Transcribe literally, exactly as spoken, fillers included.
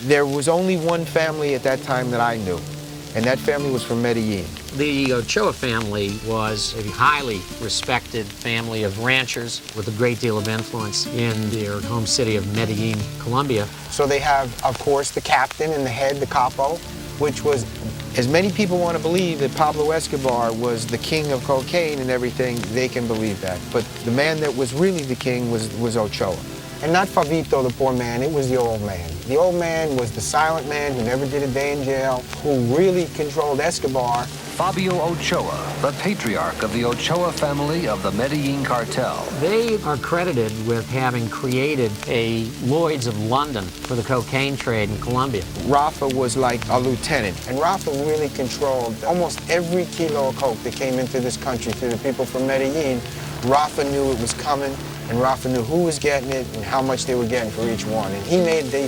There was only one family at that time that I knew, and that family was from Medellin. The Ochoa family was a highly respected family of ranchers with a great deal of influence in their home city of Medellin, Colombia. So they have, of course, the captain and the head, the capo, which was, as many people want to believe that Pablo Escobar was the king of cocaine and everything, they can believe that. But the man that was really the king was, was Ochoa. And not Fabito, the poor man, it was the old man. The old man was the silent man who never did a day in jail, who really controlled Escobar. Fabio Ochoa, the patriarch of the Ochoa family of the Medellin cartel. They are credited with having created a Lloyd's of London for the cocaine trade in Colombia. Rafa was like a lieutenant, and Rafa really controlled almost every kilo of coke that came into this country through the people from Medellin. Rafa knew it was coming, and Rafa knew who was getting it and how much they were getting for each one. And he made the